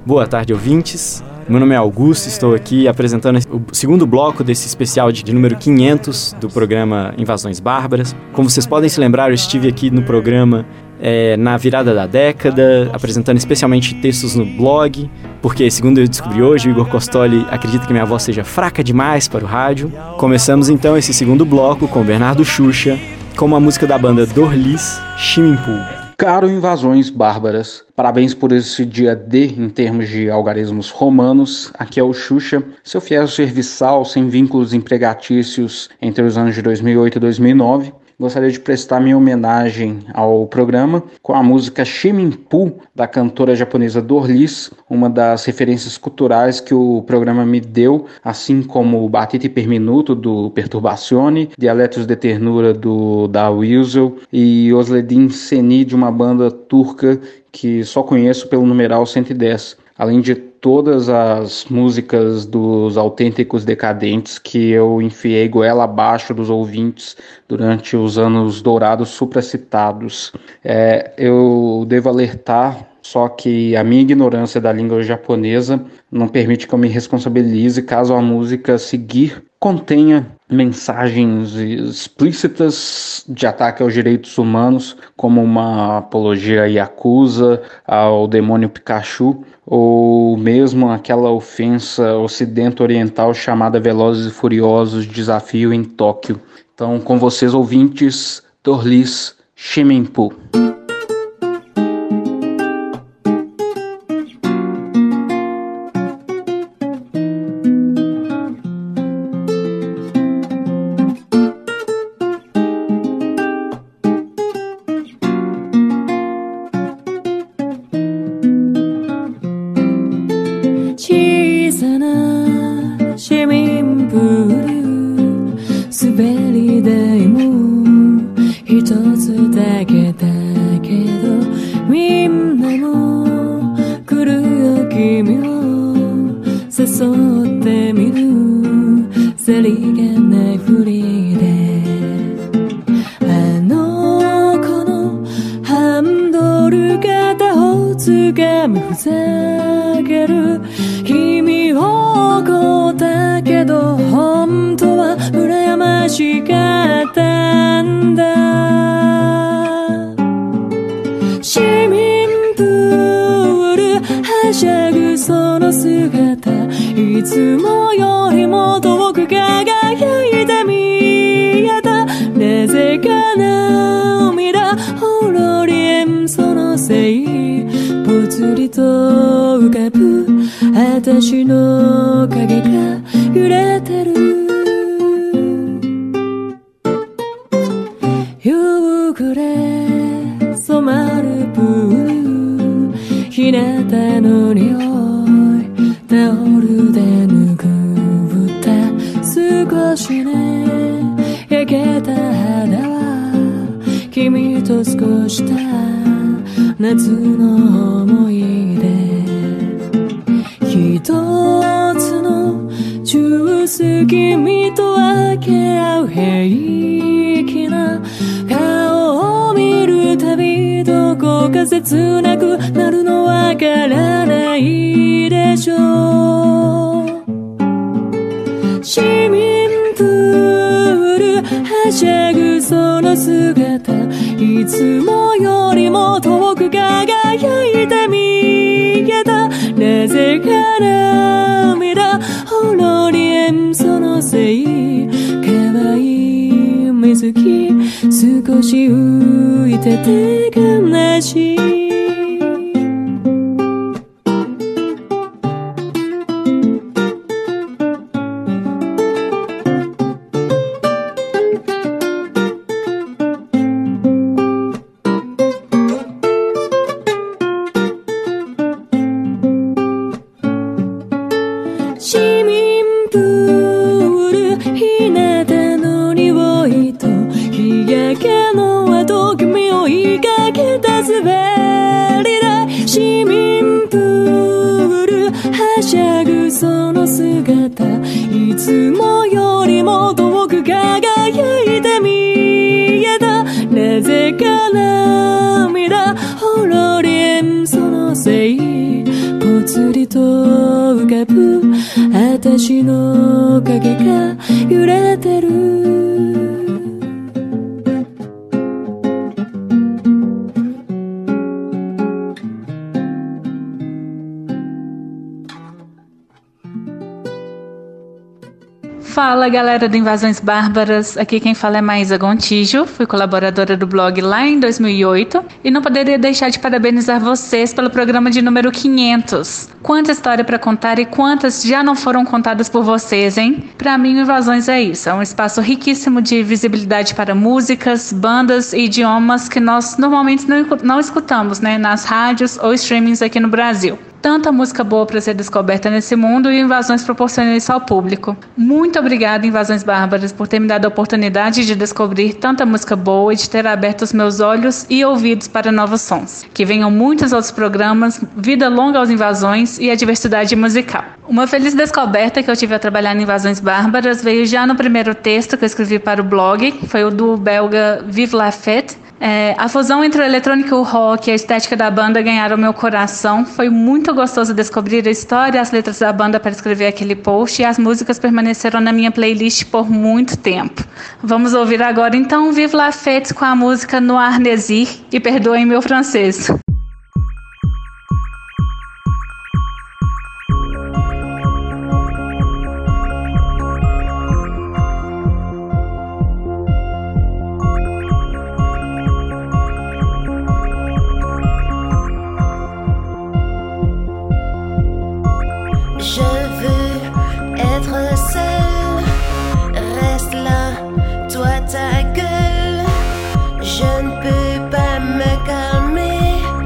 Boa tarde, ouvintes. Meu nome é Augusto, estou aqui apresentando o segundo bloco desse especial de número 500 do programa Invasões Bárbaras. Como vocês podem se lembrar, eu estive aqui no programa na virada da década, apresentando especialmente textos no blog, porque, segundo eu descobri hoje, o Igor Costoli acredita que minha voz seja fraca demais para o rádio. Começamos então esse segundo bloco com o Bernardo Xuxa, com uma música da banda Dorlis, Swimming Pool. Caro Invasões Bárbaras, parabéns por esse dia D em termos de algarismos romanos. Aqui é o Xuxa, seu fiel serviçal sem vínculos empregatícios entre os anos de 2008 e 2009. Gostaria de prestar minha homenagem ao programa com a música Swimming Pool, da cantora japonesa Dorlis, uma das referências culturais que o programa me deu, assim como o Battiti per Minuto, do Perturbazione, Dialetos de Ternura, da Wilzel, e Osledin Seni, de uma banda turca que só conheço pelo numeral 110. Além de todas as músicas dos Autênticos Decadentes que eu enfiei goela abaixo dos ouvintes durante os anos dourados supracitados. Eu devo alertar só que a minha ignorância da língua japonesa não permite que eu me responsabilize caso a música a seguir contenha mensagens explícitas de ataque aos direitos humanos, como uma apologia à Yakuza, ao demônio Pikachu, ou mesmo aquela ofensa ocidente-oriental chamada Velozes e Furiosos Desafio em Tóquio. Então, com vocês, ouvintes, Dorlis, Swimming Pool. が揺れてる Fala galera do Invasões Bárbaras, aqui quem fala é Maísa Gontijo, fui colaboradora do blog lá em 2008 e não poderia deixar de parabenizar vocês pelo programa de número 500. Quanta história para contar e quantas já não foram contadas por vocês, hein? Pra mim o Invasões é isso, é um espaço riquíssimo de visibilidade para músicas, bandas e idiomas que nós normalmente não escutamos, né, nas rádios ou streamings aqui no Brasil. Tanta música boa para ser descoberta nesse mundo e Invasões proporciona isso ao público. Muito obrigada, Invasões Bárbaras, por ter me dado a oportunidade de descobrir tanta música boa e de ter aberto os meus olhos e ouvidos para novos sons. Que venham muitos outros programas, vida longa aos Invasões e a diversidade musical. Uma feliz descoberta que eu tive a trabalhar em Invasões Bárbaras veio já no primeiro texto que eu escrevi para o blog, foi o do belga Vive la Fête. A fusão entre o eletrônico e o rock e a estética da banda ganharam meu coração. Foi muito gostoso descobrir a história e as letras da banda para escrever aquele post e as músicas permaneceram na minha playlist por muito tempo. Vamos ouvir agora então Vive la Fête com a música Noir Désir e perdoem meu francês. Ta gueule, je ne peux pas me calmer.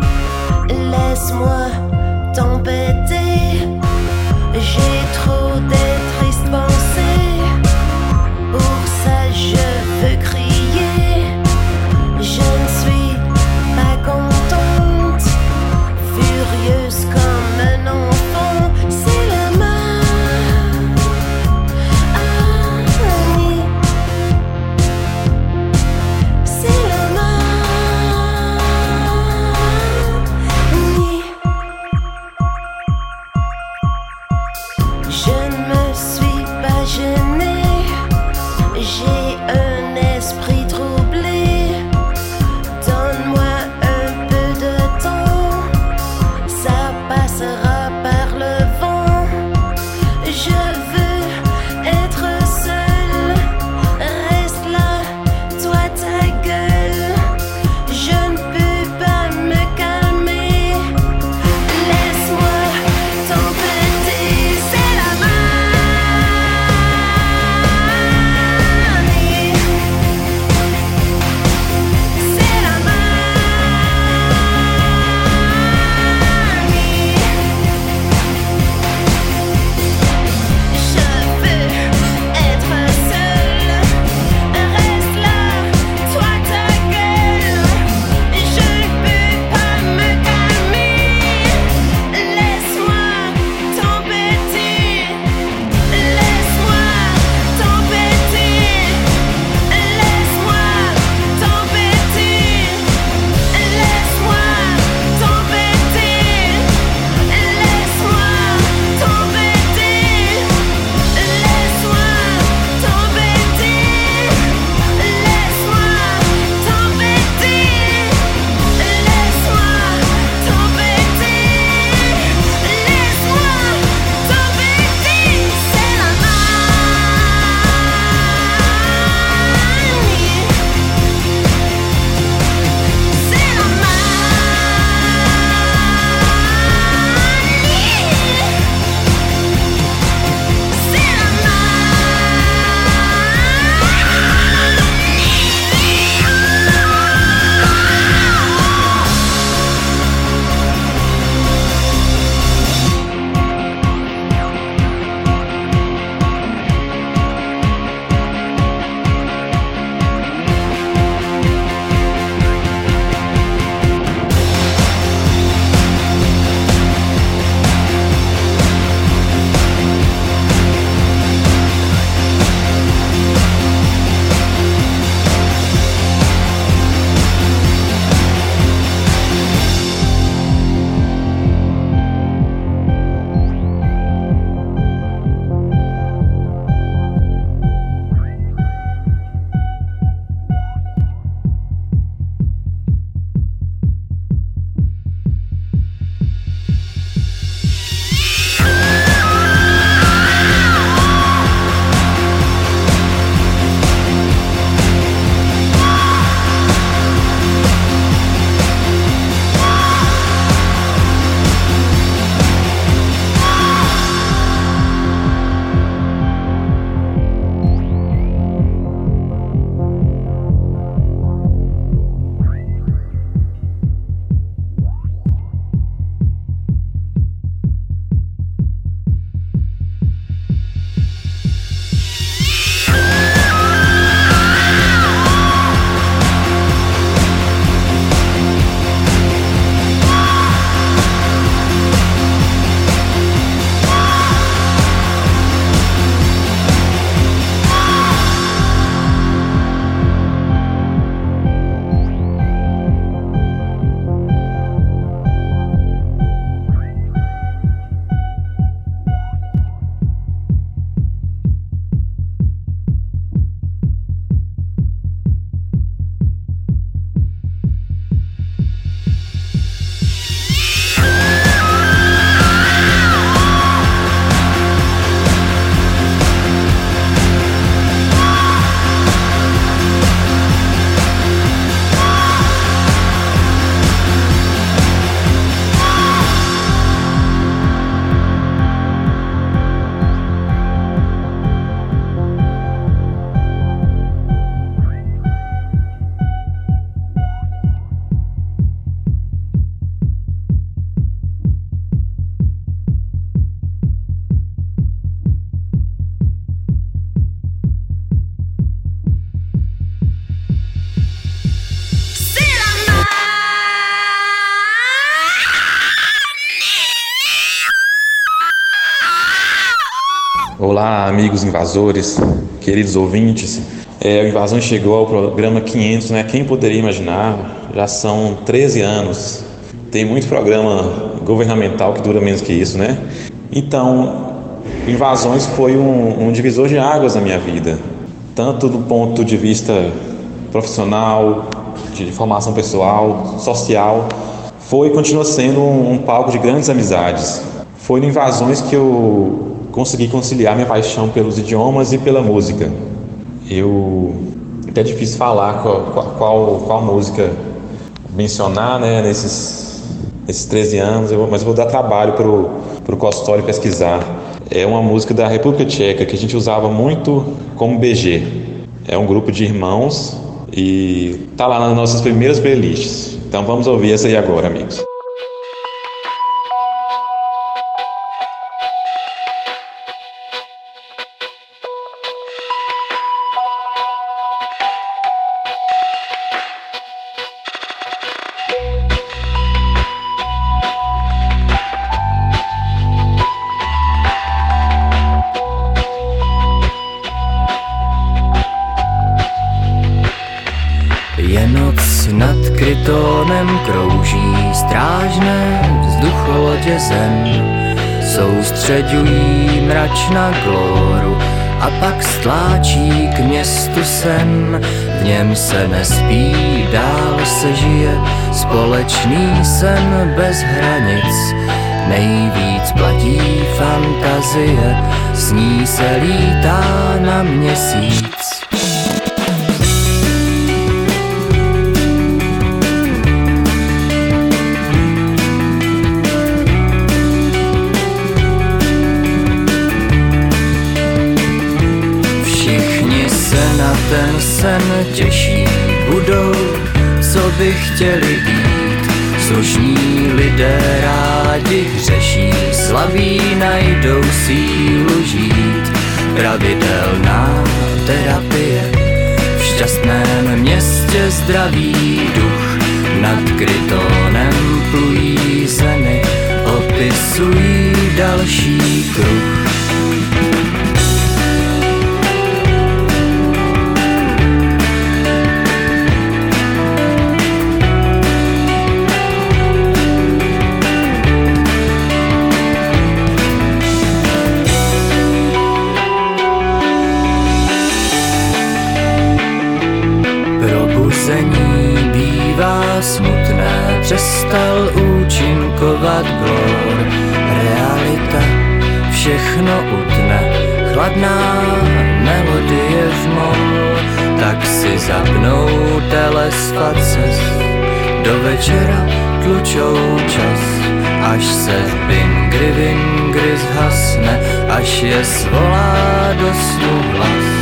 Olá, amigos invasores, queridos ouvintes. O Invasões chegou ao programa 500, né? Quem poderia imaginar? Já são 13 anos. Tem muito programa governamental que dura menos que isso, né? Então, Invasões foi um divisor de águas na minha vida. Tanto do ponto de vista profissional, de formação pessoal, social. Foi e continua sendo um palco de grandes amizades. Foi no Invasões que eu consegui conciliar minha paixão pelos idiomas e pela música. É difícil falar qual música mencionar, né, nesses 13 anos, mas eu vou dar trabalho para o Costório pesquisar. É uma música da República Tcheca que a gente usava muito como BG. É um grupo de irmãos e tá lá nas nossas primeiras playlists. Então vamos ouvir essa aí agora, amigos. Je noc nad Krytonem, krouží strážné vzducholodě zem. Soustředují mrač na glóru a pak stláčí k městu sem. V něm se nespí, dál se žije, společný sen bez hranic. Nejvíc platí fantazie, s ní se lítá na měsíc. Ten sen těší budou, co by chtěli být. Slušní lidé rádi hřeší, slaví najdou sílu žít. Pravidelná terapie, v šťastném městě zdravý duch. Nad Krytonem plují zemi, opisují další kruh. Smutné, přestal účinkovat glór. Realita všechno utne, chladná melodie v mol. Tak si zapnou telesfaces, do večera tlučou čas. Až se v Bingri zhasne, až je svolá do snu hlas.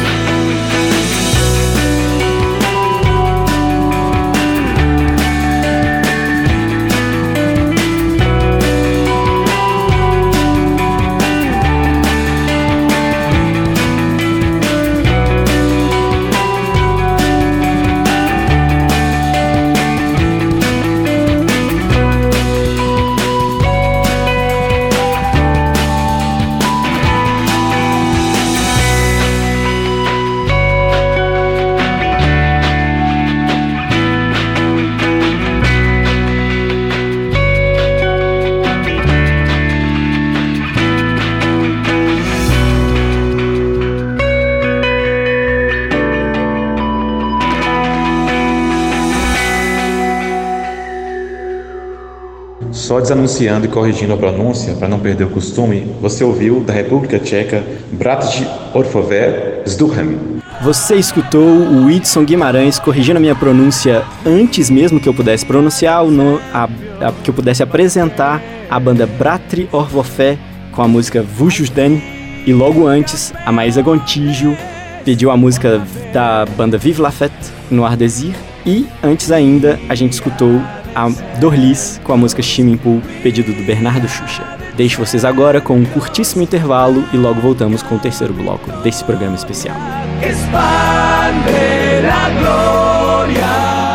Só desanunciando e corrigindo a pronúncia, para não perder o costume, você ouviu da República Tcheca Bratři Orfové Vzduchem. Você escutou o Whitson Guimarães corrigindo a minha pronúncia antes mesmo que eu pudesse pronunciar, que eu pudesse apresentar a banda Bratři Orfové com a música Vujuzden, e logo antes a Maísa Gontijo pediu a música da banda Vive la Fête no Ardésir, e antes ainda a gente escutou a Dorlis com a música Shimming pedido do Bernardo Xuxa. Deixo vocês agora com um curtíssimo intervalo e logo voltamos com o terceiro bloco desse programa especial. Expande la gloria.